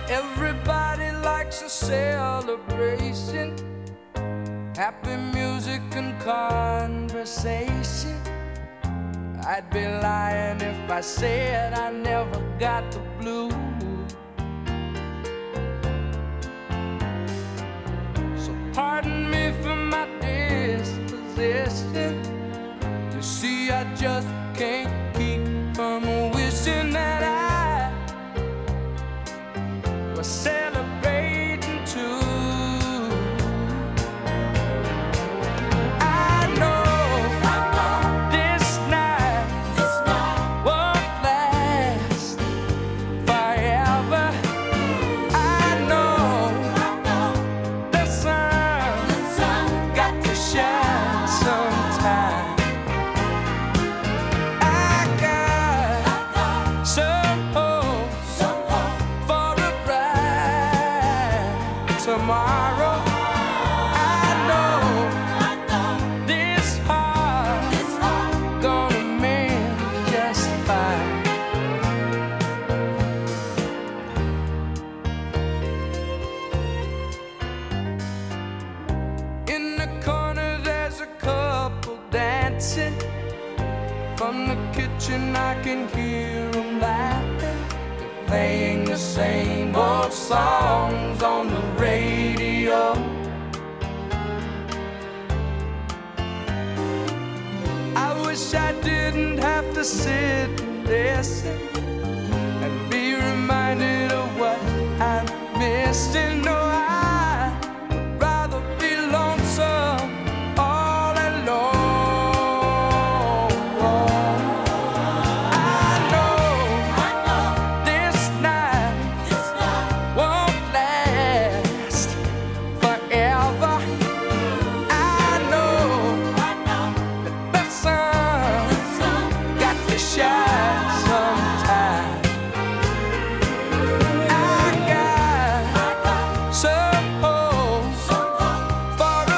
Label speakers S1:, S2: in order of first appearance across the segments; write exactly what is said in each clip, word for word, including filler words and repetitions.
S1: Everybody likes a celebration, happy music and conversation. I'd be lying if I said I never got the blues. So pardon me for my disposition. You see, I just can't keep from wishing that I was celebrating too. I know, I know this night, this night won't last forever. I know, I know the sun, the sun got to shine sometime. I got, I got some hope, some hope for a bright tomorrow. I know, I know this heart, this heart gonna mend just fine. In the corner there's a couple dancing. From the kitchen I can hear them laughing. They're playing the same old songs on the radio. I wish I didn't have to sit and listen and be reminded of what I'm missing. No, I would rather be lonesome all alone. I know, I know this night, this night won't last forever. I know, I know that the sun, the sun got to shine sometime. I got, I got some hope, some hope for a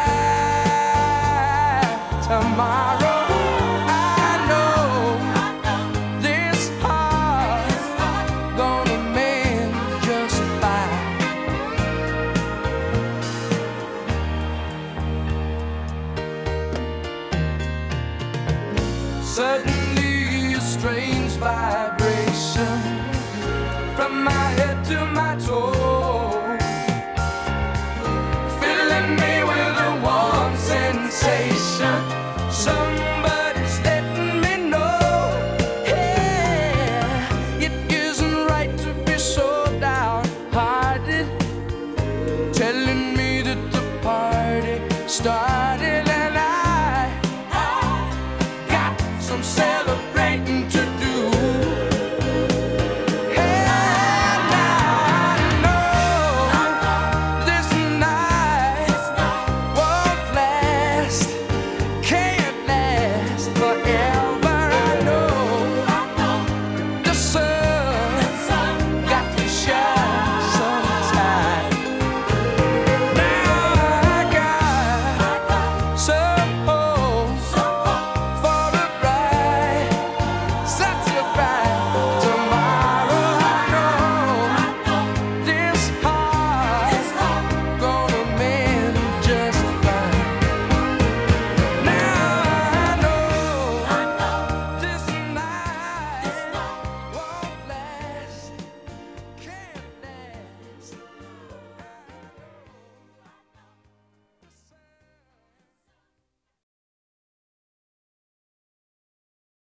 S1: bright tomorrow. I know, I know this heart, this heart gonna mend just fine. Suddenly a strange vibration from my head to my toes.